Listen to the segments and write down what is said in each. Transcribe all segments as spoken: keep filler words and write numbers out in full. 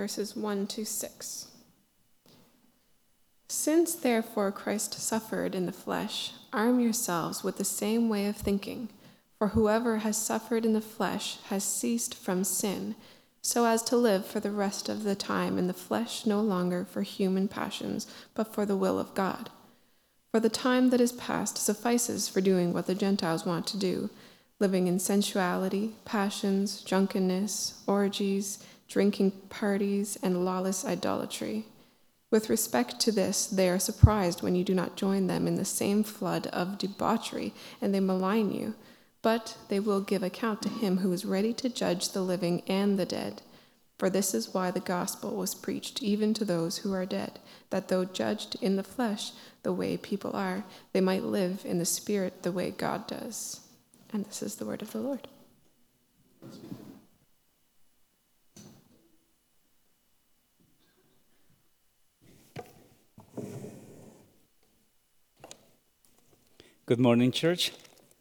verses one to six. Since therefore Christ suffered in the flesh, arm yourselves with the same way of thinking. For whoever has suffered in the flesh has ceased from sin, so as to live for the rest of the time in the flesh no longer for human passions, but for the will of God. For the time that is past suffices for doing what the Gentiles want to do, living in sensuality, passions, drunkenness, orgies, drinking parties, and lawless idolatry. With respect to this, they are surprised when you do not join them in the same flood of debauchery, and they malign you. But they will give account to him who is ready to judge the living and the dead. For this is why the gospel was preached even to those who are dead, that though judged in the flesh the way people are, they might live in the spirit the way God does. And this is the word of the Lord. Good morning, church.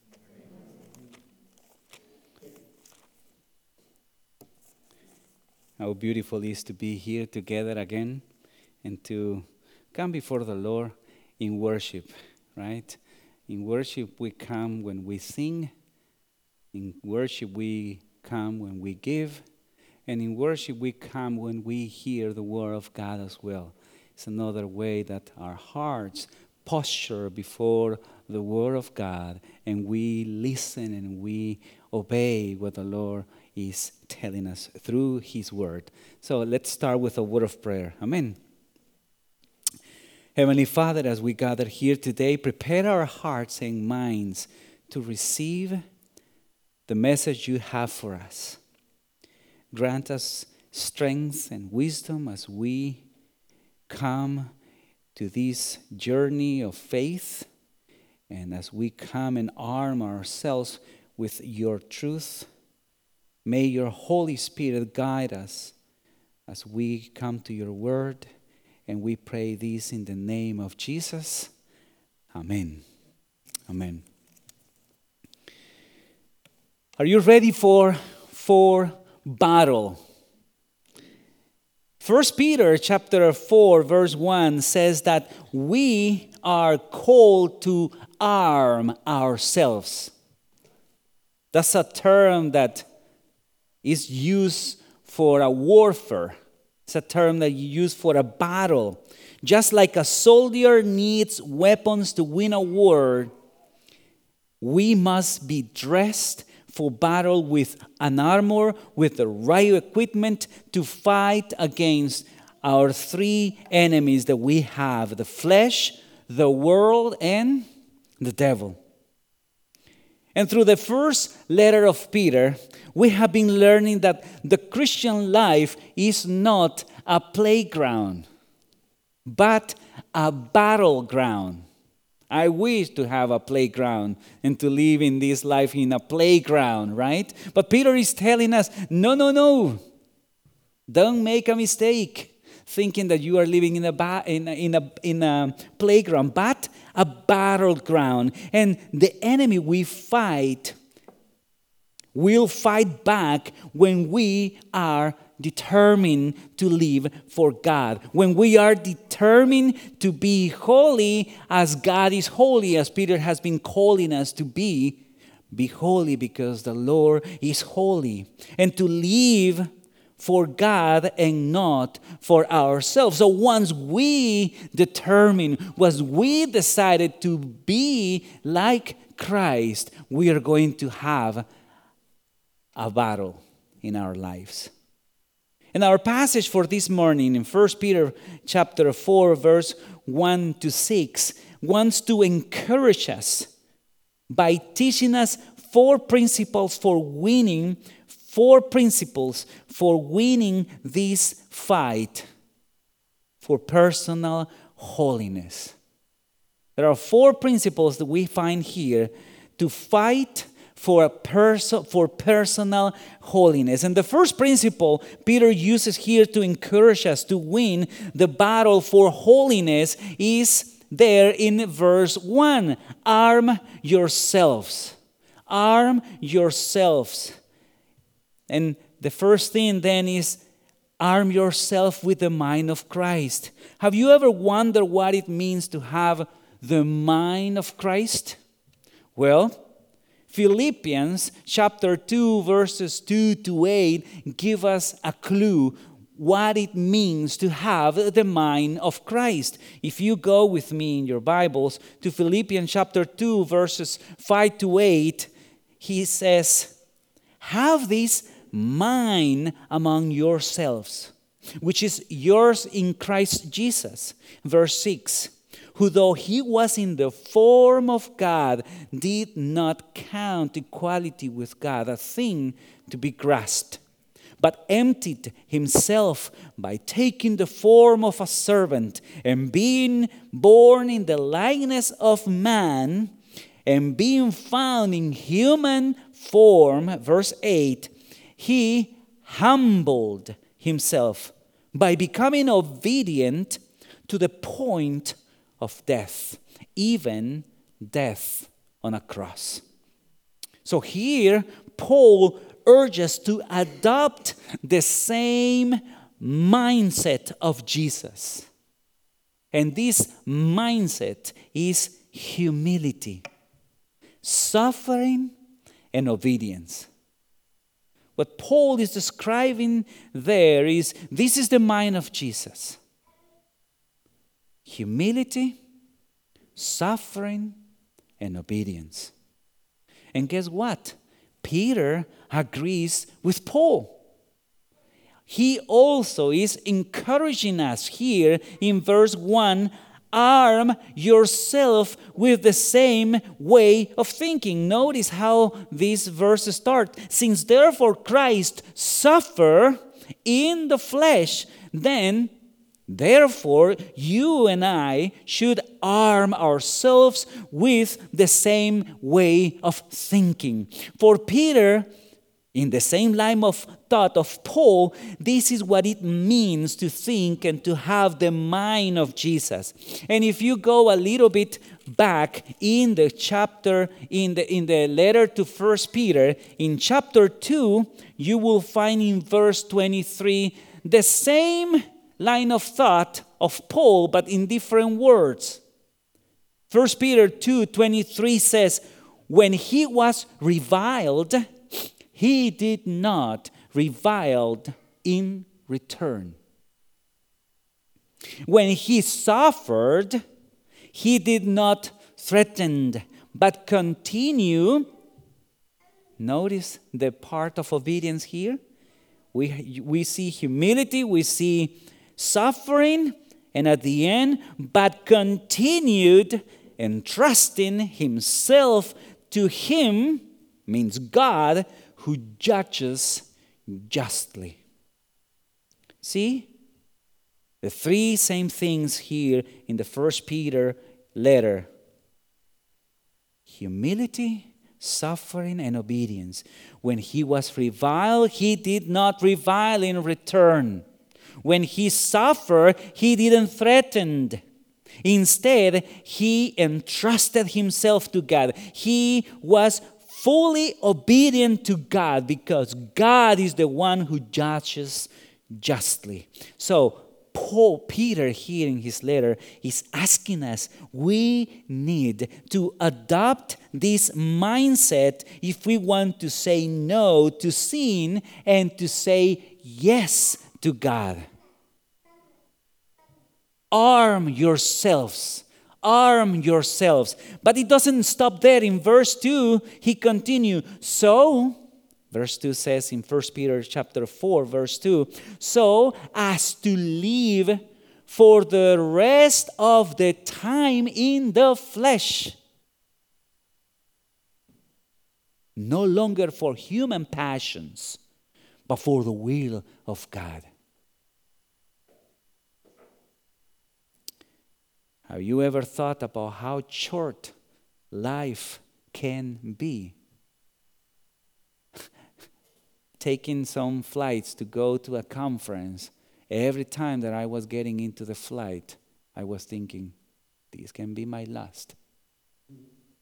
How beautiful it is to be here together again and to come before the Lord in worship, right? In worship we come when we sing. In worship we come when we give. And in worship we come when we hear the word of God as well. It's another way that our hearts posture before the word of God and we listen and we obey what the Lord is telling us through his word. So let's start with a word of prayer. Amen. Heavenly Father, as we gather here today, prepare our hearts and minds to receive the message you have for us. Grant us strength and wisdom as we come to this journey of faith and as we come and arm ourselves with your truth. May your Holy Spirit guide us as we come to your word, and we pray this in the name of Jesus. Amen. Amen. Are you ready for, for battle? First Peter chapter four verse one says that we are called to arm ourselves. That's a term that is used for a warfare. It's a term that you use for a battle. Just like a soldier needs weapons to win a war, we must be dressed for battle with an armor, with the right equipment to fight against our three enemies that we have: the flesh, the world, and the devil. And through the first letter of Peter, we have been learning that the Christian life is not a playground, but a battleground. I wish to have a playground and to live in this life in a playground, right? But Peter is telling us, no, no, no. Don't make a mistake thinking that you are living in a, ba- in a, in a, in a playground, but a battleground. And the enemy we fight will fight back when we are determined to live for God. When we are determined to be holy as God is holy, as Peter has been calling us to be, be holy because the Lord is holy. And to live for God and not for ourselves. So once we determine, once we decided to be like Christ, we are going to have a battle in our lives. And our passage for this morning in First Peter chapter four, verse one to six, wants to encourage us by teaching us four principles for winning, four principles for winning this fight for personal holiness. There are four principles that we find here to fight for a person for personal holiness. And the first principle Peter uses here to encourage us to win the battle for holiness is there in verse one. Arm yourselves. Arm yourselves. And the first thing then is arm yourself with the mind of Christ. Have you ever wondered what it means to have the mind of Christ? Well, Philippians chapter two, verses two to eight give us a clue what it means to have the mind of Christ. If you go with me in your Bibles to Philippians chapter two, verses five to eight, he says, have this mind among yourselves, which is yours in Christ Jesus. Verse six, who though he was in the form of God, did not count equality with God a thing to be grasped, but emptied himself by taking the form of a servant, and being born in the likeness of man, and being found in human form, verse eight, he humbled himself by becoming obedient to the point of death, even death on a cross. So here, Paul urges to adopt the same mindset of Jesus. And this mindset is humility, suffering, and obedience. What Paul is describing there is, this is the mind of Jesus. Humility, suffering, and obedience. And guess what? Peter agrees with Paul. He also is encouraging us here in verse one, arm yourself with the same way of thinking. Notice how this verse starts. Since therefore Christ suffered in the flesh, then therefore you and I should arm ourselves with the same way of thinking. For Peter, in the same line of thought of Paul, this is what it means to think and to have the mind of Jesus. And if you go a little bit back in the chapter, in the in the letter to First Peter, in chapter two, you will find in verse twenty-three the same line of thought of Paul, but in different words. First Peter two twenty-three says, when he was reviled, he did not revile in return. When he suffered, he did not threaten, but continue. Notice the part of obedience here. We, we see humility, we see suffering, and at the end, but continued entrusting himself to him, means God, who judges justly. See? The three same things here in the First Peter letter. Humility, suffering, and obedience. When he was reviled, he did not revile in return. When he suffered, he didn't threaten. Instead, he entrusted himself to God. He was fully obedient to God because God is the one who judges justly. So, Paul, Peter here in his letter is asking us, we need to adopt this mindset if we want to say no to sin and to say yes to God. Arm yourselves. Arm yourselves. But it doesn't stop there. In verse two, he continues. So, verse two says in First Peter chapter four, verse two, so as to live for the rest of the time in the flesh, no longer for human passions, but for the will of God. Have you ever thought about how short life can be? Taking some flights to go to a conference, every time that I was getting into the flight, I was thinking, this can be my last.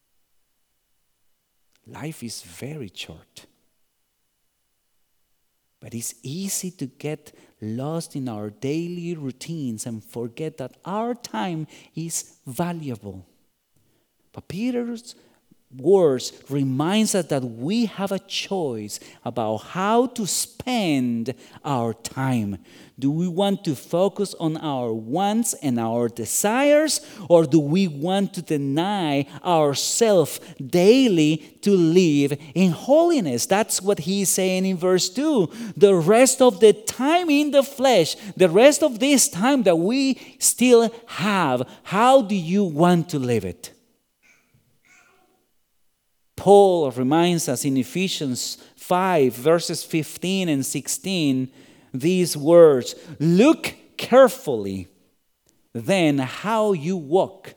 Life is very short. But it's easy to get lost in our daily routines and forget that our time is valuable. But Peter's words reminds us that we have a choice about how to spend our time. Do we want to focus on our wants and our desires, or do we want to deny ourselves daily to live in holiness? That's what he's saying in verse two. The rest of the time in the flesh, the rest of this time that we still have, how do you want to live it? Paul reminds us in Ephesians five, verses fifteen and sixteen, these words, look carefully then how you walk.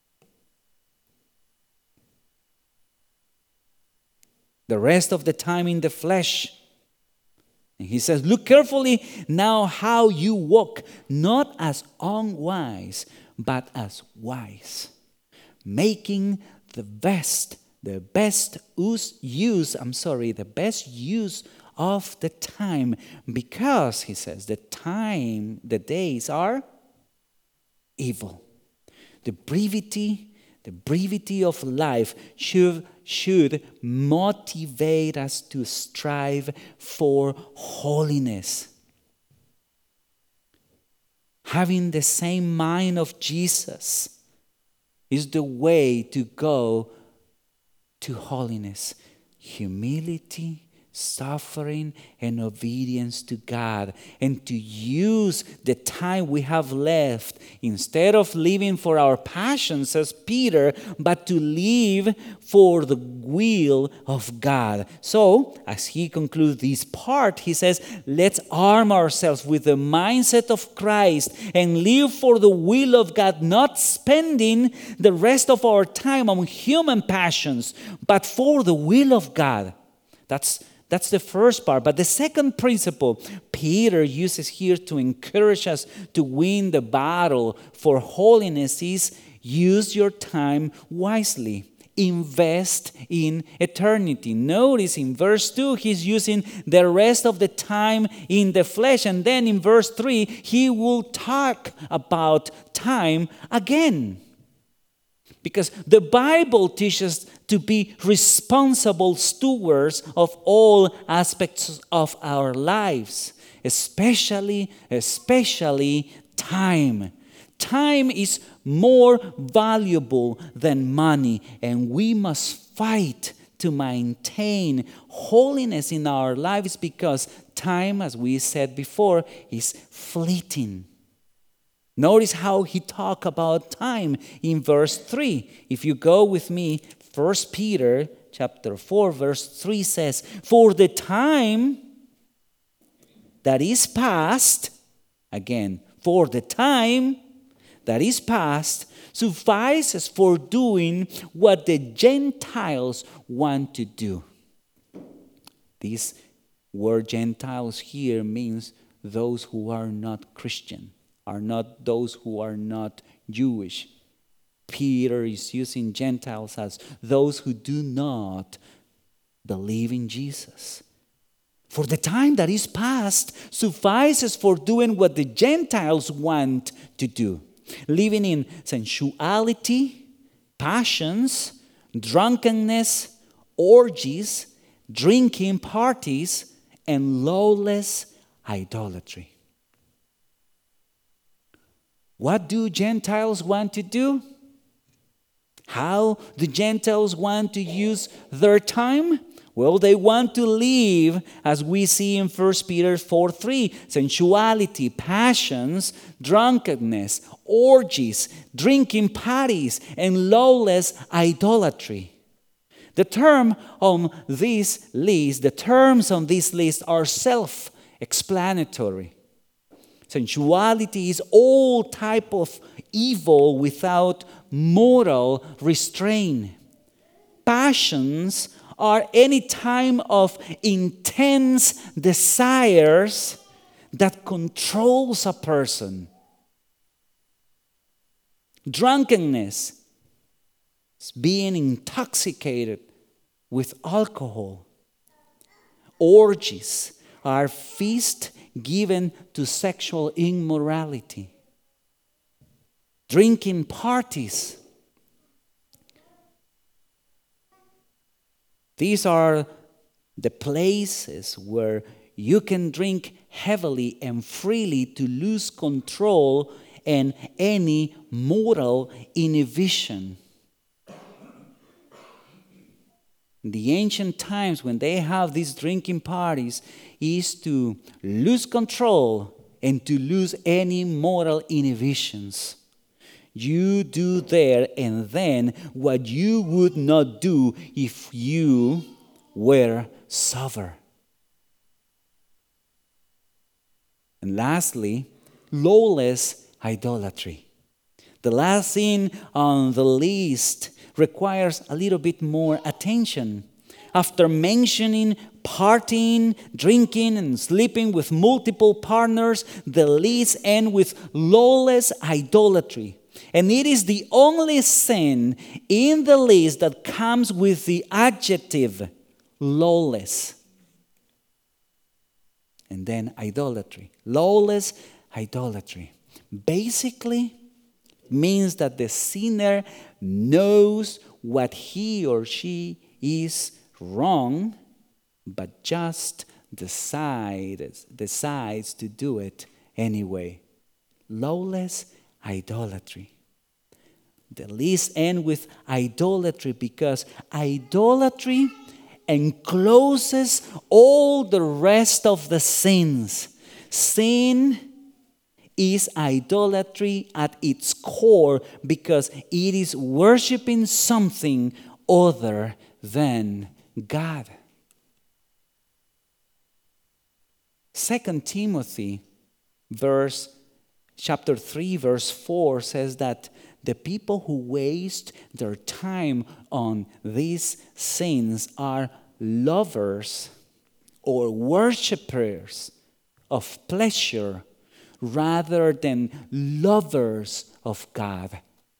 The rest of the time in the flesh. And he says, look carefully now how you walk, not as unwise, but as wise, making the best The best use, use, I'm sorry, the best use of the time, because, he says, the time, the days are evil. The brevity, the brevity of life should, should motivate us to strive for holiness. Having the same mind of Jesus is the way to go to holiness, humility, suffering, and obedience to God, and to use the time we have left instead of living for our passions, says Peter, but to live for the will of God. So, as he concludes this part, he says, let's arm ourselves with the mindset of Christ and live for the will of God, not spending the rest of our time on human passions, but for the will of God. That's That's the first part. But the second principle Peter uses here to encourage us to win the battle for holiness is use your time wisely. Invest in eternity. Notice in verse two, he's using the rest of the time in the flesh. And then in verse three, he will talk about time again. Because the Bible teaches to be responsible stewards of all aspects of our lives, especially, especially time. Time is more valuable than money, and we must fight to maintain holiness in our lives because time, as we said before, is fleeting. Notice how he talked about time in verse three. If you go with me, First Peter chapter four, verse three says, for the time that is past, again, for the time that is past suffices for doing what the Gentiles want to do. This word Gentiles here means those who are not Christian, are not those who are not Jewish. Peter is using Gentiles as those who do not believe in Jesus. For the time that is past suffices for doing what the Gentiles want to do. Living in sensuality, passions, drunkenness, orgies, drinking parties, and lawless idolatry. What do Gentiles want to do? How do Gentiles want to use their time? Well, they want to live, as we see in First Peter four three, sensuality, passions, drunkenness, orgies, drinking parties, and lawless idolatry. The term on this list, the terms on this list are self-explanatory. Sensuality is all type of evil without moral restraint. Passions are any time of intense desires that controls a person. Drunkenness is being intoxicated with alcohol. Orgies are feasts given to sexual immorality, drinking parties. These are the places where you can drink heavily and freely to lose control and any moral inhibition. In the ancient times, when they have these drinking parties, is to lose control and to lose any moral inhibitions. You do there and then what you would not do if you were sober. And lastly, lawless idolatry. The last sin on the list requires a little bit more attention. After mentioning partying, drinking, and sleeping with multiple partners, the list ends with lawless idolatry. And it is the only sin in the list that comes with the adjective lawless. And then idolatry. Lawless idolatry. Basically, means that the sinner knows what he or she is wrong, but just decides, decides to do it anyway. Lawless idolatry. The list ends with idolatry because idolatry encloses all the rest of the sins. Sin is idolatry at its core because it is worshiping something other than God. Second Timothy verse chapter three verse four says that the people who waste their time on these sins are lovers or worshipers of pleasure rather than lovers of God.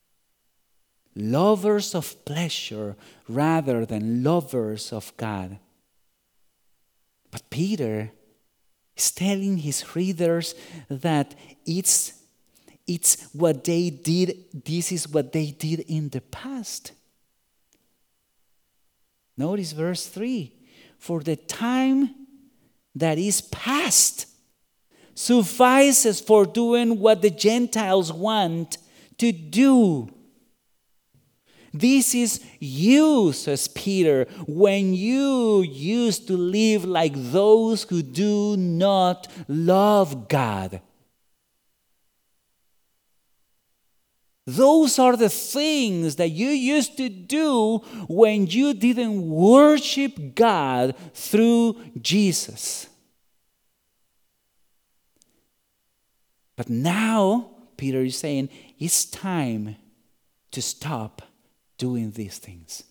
Lovers of pleasure rather than lovers of God. But Peter is telling his readers that it's, it's what they did, this is what they did in the past. Notice verse three. For the time that is past suffices for doing what the Gentiles want to do. This is you, says Peter, when you used to live like those who do not love God. Those are the things that you used to do when you didn't worship God through Jesus. But now, Peter is saying, it's time to stop doing these things.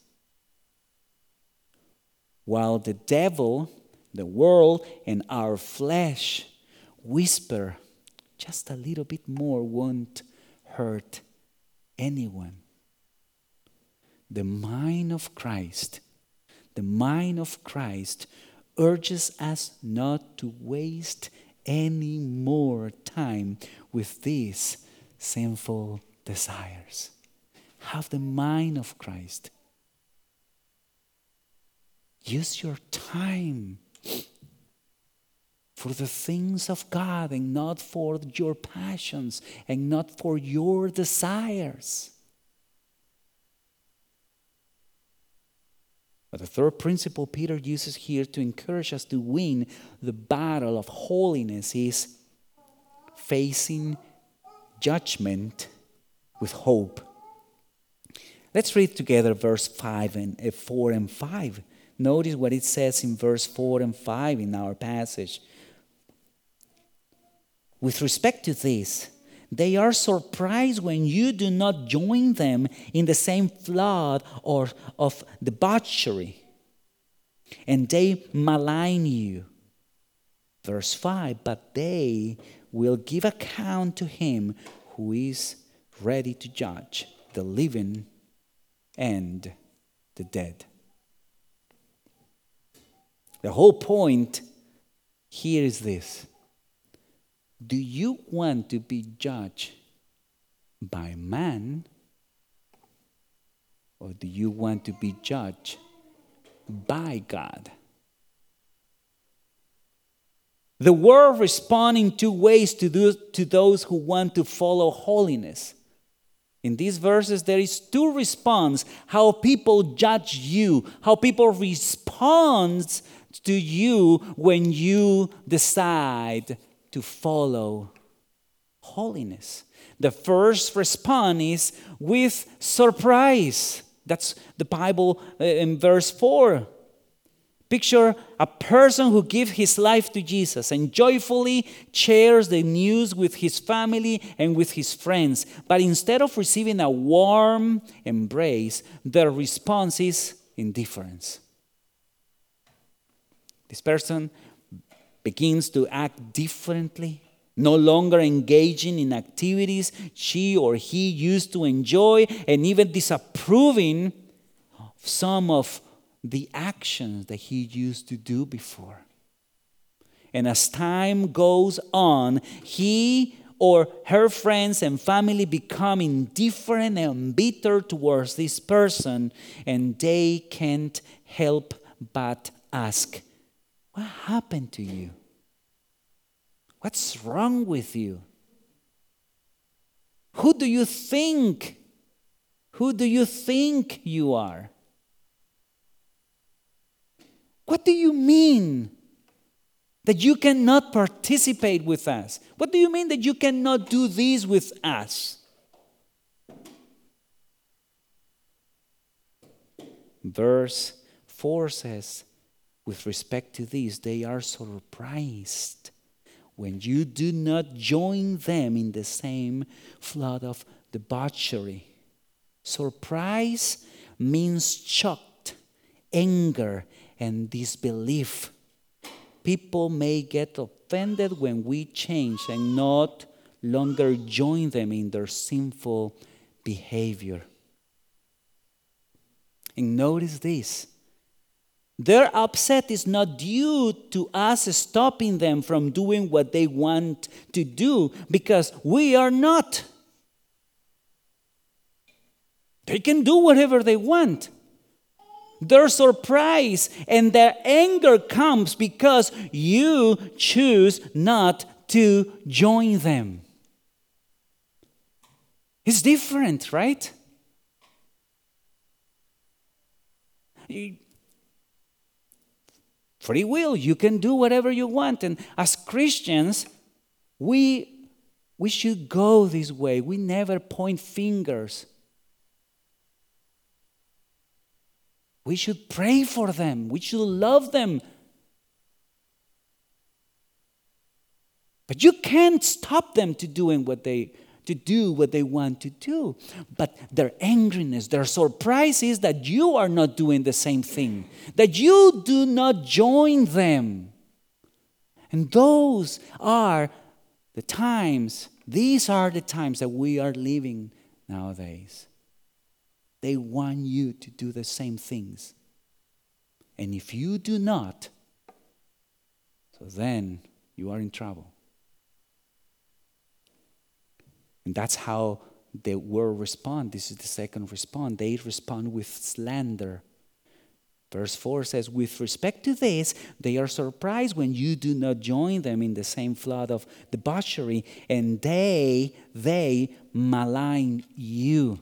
While the devil, the world, and our flesh whisper, just a little bit more won't hurt anyone. The mind of Christ, the mind of Christ urges us not to waste any more time with these sinful desires. Have the mind of Christ. Use your time for the things of God and not for your passions and not for your desires. But the third principle Peter uses here to encourage us to win the battle of holiness is facing judgment with hope. Let's read together verse five and uh, four and five. Notice what it says in verse four and five in our passage. With respect to this, they are surprised when you do not join them in the same flood or of debauchery, and they malign you. Verse five, but they will give account to him who is ready to judge the living and the dead. The whole point here is this. Do you want to be judged by man, or do you want to be judged by God? The world responds in two ways to, do, to those who want to follow holiness. In these verses, there is two responses, how people judge you, how people respond to you when you decide to follow holiness. The first response is with surprise. That's the Bible in verse four. Picture a person who gives his life to Jesus and joyfully shares the news with his family and with his friends. But instead of receiving a warm embrace, their response is indifference. This person begins to act differently, no longer engaging in activities she or he used to enjoy, and even disapproving of some of the actions that he used to do before. And as time goes on, he or her friends and family become indifferent and bitter towards this person, and they can't help but ask, what happened to you? What's wrong with you? Who do you think? Who do you think you are? What do you mean that you cannot participate with us? What do you mean that you cannot do this with us? Verse four says, with respect to this, they are surprised when you do not join them in the same flood of debauchery. Surprise means shocked, anger, and disbelief. People may get offended when we change and not longer join them in their sinful behavior. And notice this. Their upset is not due to us stopping them from doing what they want to do, because we are not. They can do whatever they want. Their surprise and their anger comes because you choose not to join them. It's different, right? Free will, you can do whatever you want. And as Christians, we, we should go this way. We never point fingers. We should pray for them. We should love them. But you can't stop them to doing what they to do what they want to do. But their angriness, their surprise is that you are not doing the same thing, that you do not join them. And those are the times, these are the times that we are living nowadays. They want you to do the same things. And if you do not, so then you are in trouble. And that's how the world respond. This is the second response. They respond with slander. Verse four says, with respect to this, they are surprised when you do not join them in the same flood of debauchery, and they, they malign you.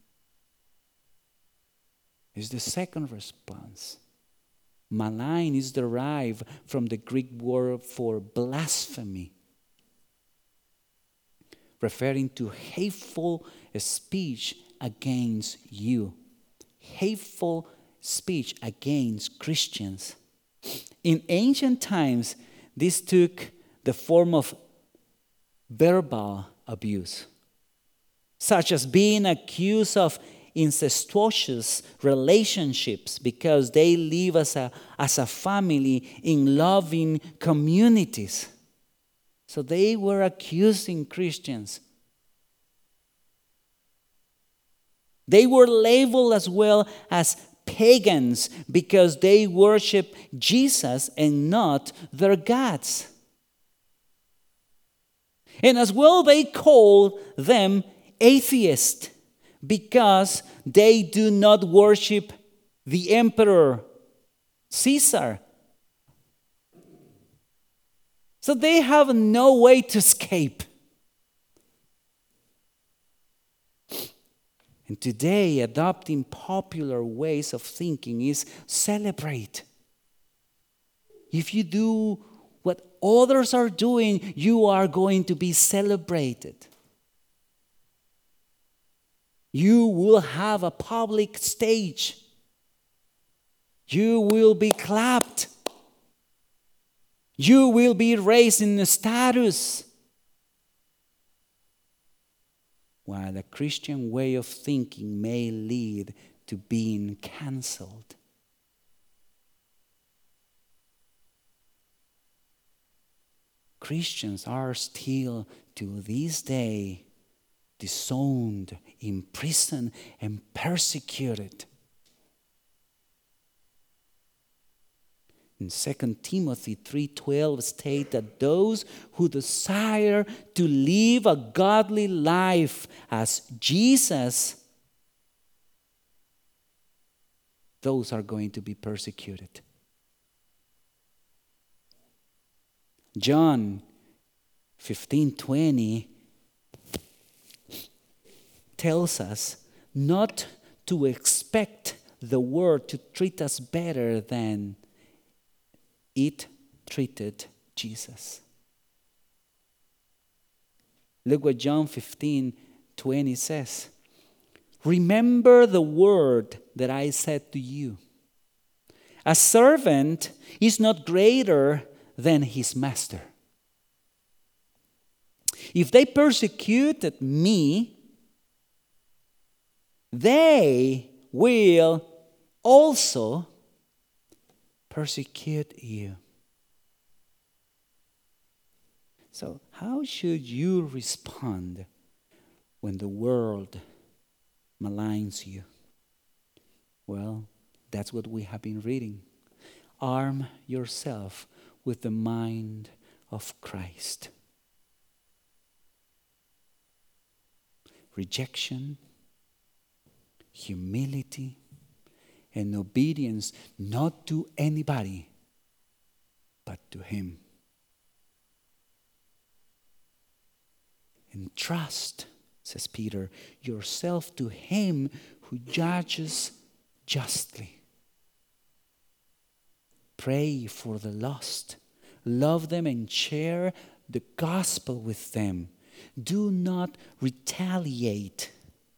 Is the second response. Malign is derived from the Greek word for blasphemy, referring to hateful speech against you. Hateful speech against Christians. In ancient times, this took the form of verbal abuse, such as being accused of incestuous relationships because they live as a, as a family in loving communities. So they were accusing Christians. They were labeled as well as pagans because they worship Jesus and not their gods. And as well, they call them atheists because they do not worship the emperor Caesar. So they have no way to escape. And today, adopting popular ways of thinking is celebrate. If you do what others are doing, you are going to be celebrated. You will have a public stage. You will be clapped. You will be raised in the status. While a Christian way of thinking may lead to being cancelled. Christians are still to this day disowned, imprisoned, and persecuted. In Second Timothy three twelve states that those who desire to live a godly life as Jesus, those are going to be persecuted. John fifteen twenty tells us not to expect the world to treat us better than it treated Jesus. Look what John fifteen twenty says. Remember the word that I said to you. A servant is not greater than his master. If they persecuted me, they will also persecute you. So, how should you respond when the world maligns you? Well, that's what we have been reading. Arm yourself with the mind of Christ. Rejection, humility, and obedience not to anybody, but to Him. And trust, says Peter, yourself to Him who judges justly. Pray for the lost. Love them and share the gospel with them. Do not retaliate.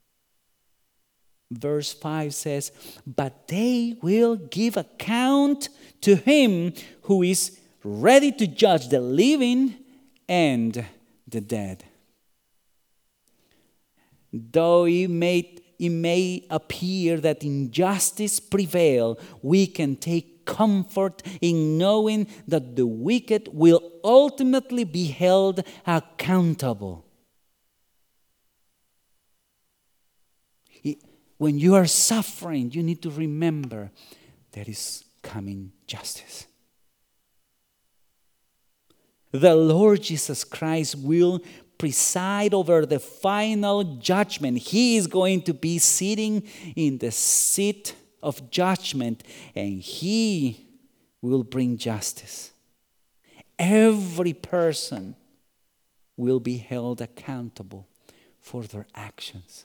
Verse five says, but they will give account to Him who is ready to judge the living and the dead. Though it may, it may appear that injustice prevail, we can take comfort in knowing that the wicked will ultimately be held accountable. When you are suffering, you need to remember there is coming justice. The Lord Jesus Christ will preside over the final judgment. He is going to be sitting in the seat of judgment, and He will bring justice. Every person will be held accountable for their actions.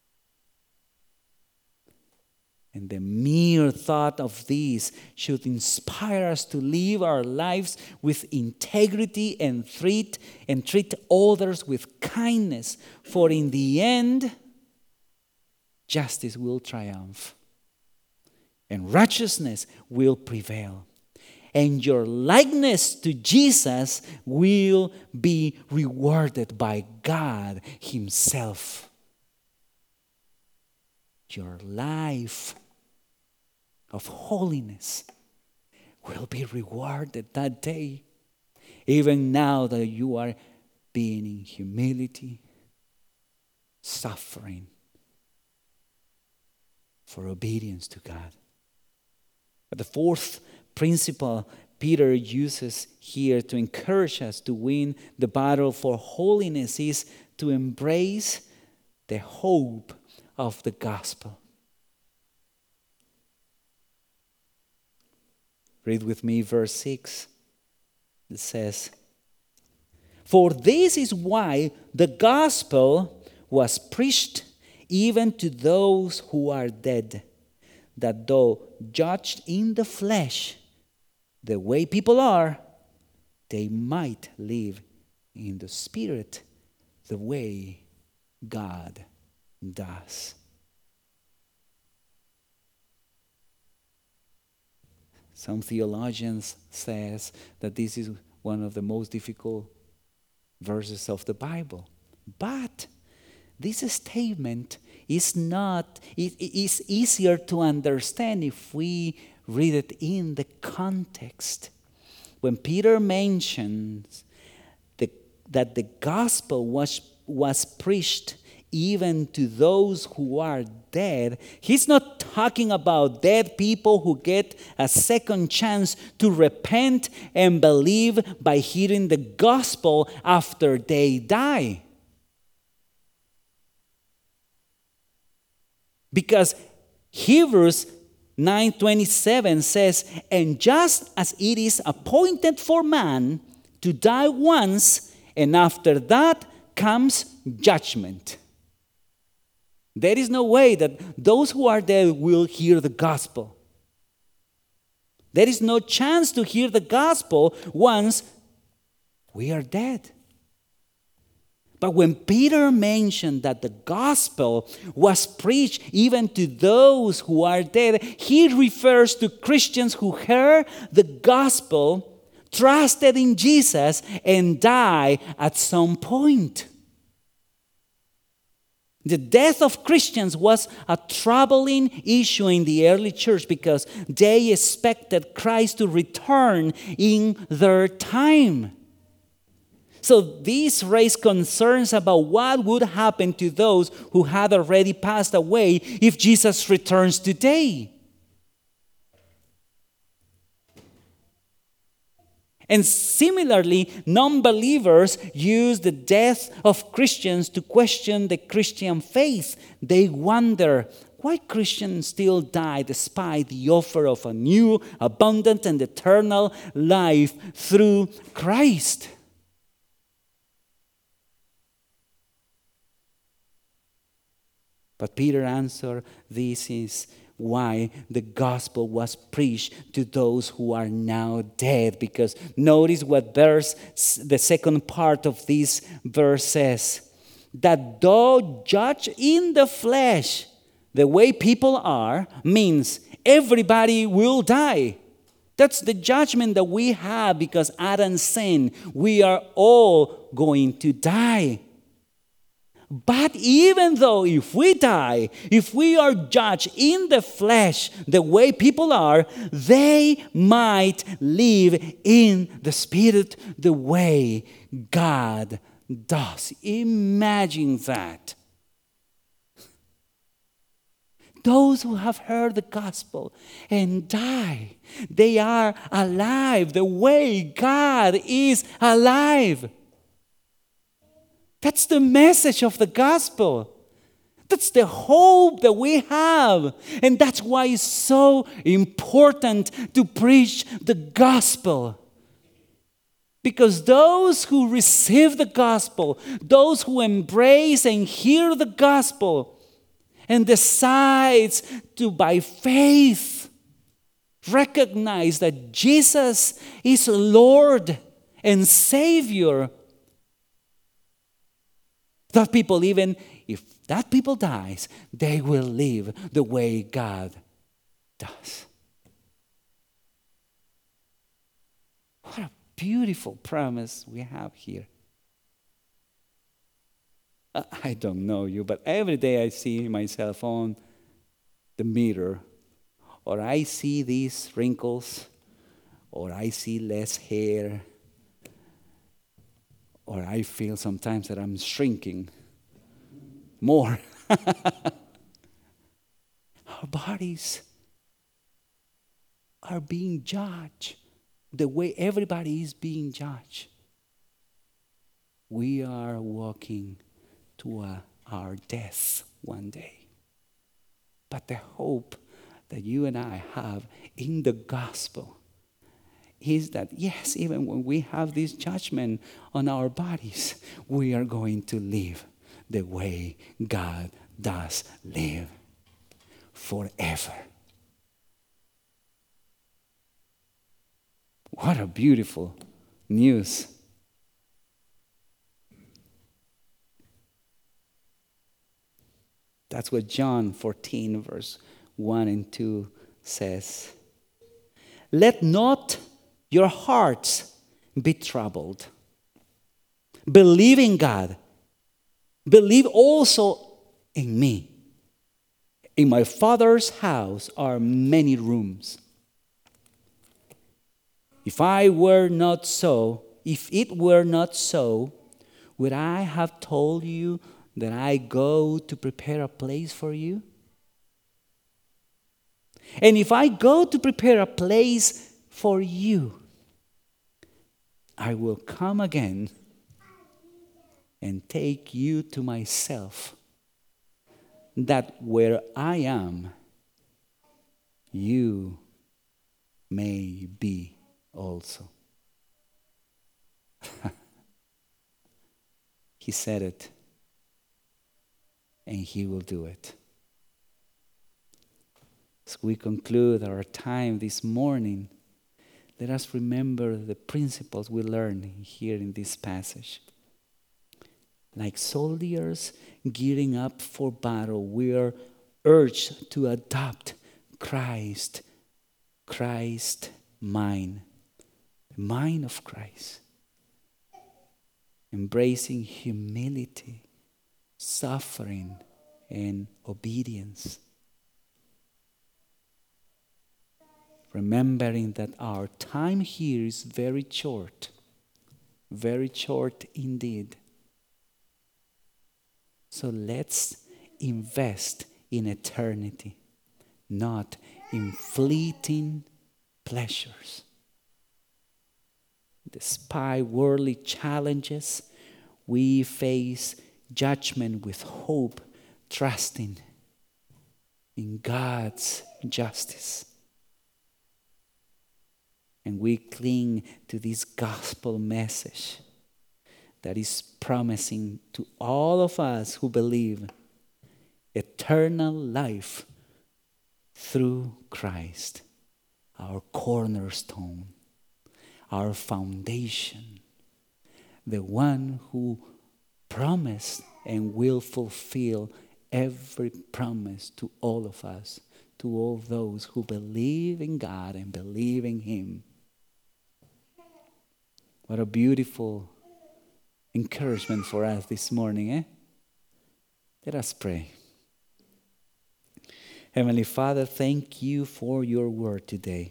And the mere thought of this should inspire us to live our lives with integrity and treat and treat others with kindness. For in the end, justice will triumph. And righteousness will prevail. And your likeness to Jesus will be rewarded by God Himself. Your life of holiness will be rewarded that day, even now that you are being in humility, suffering for obedience to God. But the fourth principle Peter uses here to encourage us to win the battle for holiness is to embrace the hope of the gospel. Read with me verse six. It says, "For this is why the gospel was preached even to those who are dead, that though judged in the flesh, the way people are, they might live in the spirit, the way God does." Some theologians says that this is one of the most difficult verses of the Bible. But this statement is not, it is easier to understand if we read it in the context. When Peter mentions the, that the gospel was, was preached even to those who are dead, he's not talking about dead people who get a second chance to repent and believe by hearing the gospel after they die. Because Hebrews nine twenty-seven says, "And just as it is appointed for man to die once, and after that comes judgment." There is no way that those who are dead will hear the gospel. There is no chance to hear the gospel once we are dead. But when Peter mentioned that the gospel was preached even to those who are dead, he refers to Christians who heard the gospel, trusted in Jesus, and died at some point. The death of Christians was a troubling issue in the early church because they expected Christ to return in their time. So this raised concerns about what would happen to those who had already passed away if Jesus returns today. And similarly, non-believers use the death of Christians to question the Christian faith. They wonder why Christians still die despite the offer of a new, abundant, and eternal life through Christ. But Peter answered, this is why the gospel was preached to those who are now dead. Because notice what verse, the second part of this verse says, that though judged in the flesh, the way people are, means everybody will die. That's the judgment that we have because Adam sinned. We are all going to die. But even though if we die, if we are judged in the flesh the way people are, they might live in the spirit the way God does. Imagine that. Those who have heard the gospel and die, they are alive the way God is alive. That's the message of the gospel. That's the hope that we have. And that's why it's so important to preach the gospel. Because those who receive the gospel, those who embrace and hear the gospel, and decides to, by faith, recognize that Jesus is Lord and Savior, that people, even if that people dies, they will live the way God does. What a beautiful promise we have here. I don't know you, but every day I see myself on the mirror, or I see these wrinkles, or I see less hair, or I feel sometimes that I'm shrinking more. Our bodies are being judged the way everybody is being judged. We are walking to a, our death one day. But the hope that you and I have in the gospel is that, yes, even when we have this judgment on our bodies, we are going to live the way God does live forever. What a beautiful news. That's what John fourteen, verse one and two says. Let not your hearts be troubled. Believe in God. Believe also in me. In my Father's house are many rooms. If I were not so, if it were not so, would I have told you that I go to prepare a place for you? And if I go to prepare a place for you, I will come again and take you to myself, that where I am, you may be also. He said it, and he will do it. As we conclude our time this morning, let us remember the principles we learned here in this passage. Like soldiers gearing up for battle, we are urged to adopt Christ, Christ mind, the mind of Christ, embracing humility, suffering, and obedience. Remembering that our time here is very short, very short indeed. So let's invest in eternity, not in fleeting pleasures. Despite worldly challenges, we face judgment with hope, trusting in God's justice. And we cling to this gospel message that is promising to all of us who believe eternal life through Christ, our cornerstone, our foundation, the one who promised and will fulfill every promise to all of us, to all those who believe in God and believe in Him. What a beautiful encouragement for us this morning, eh? Let us pray. Heavenly Father, thank you for your word today.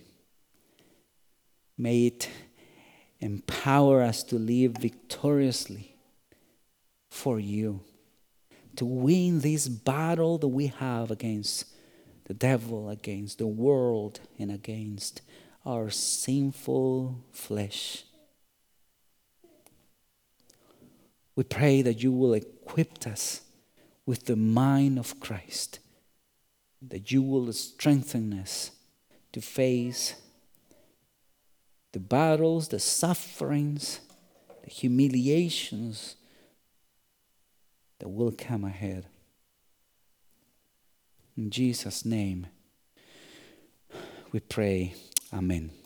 May it empower us to live victoriously for you, to win this battle that we have against the devil, against the world, and against our sinful flesh. We pray that you will equip us with the mind of Christ, that you will strengthen us to face the battles, the sufferings, the humiliations that will come ahead. In Jesus' name we pray. Amen.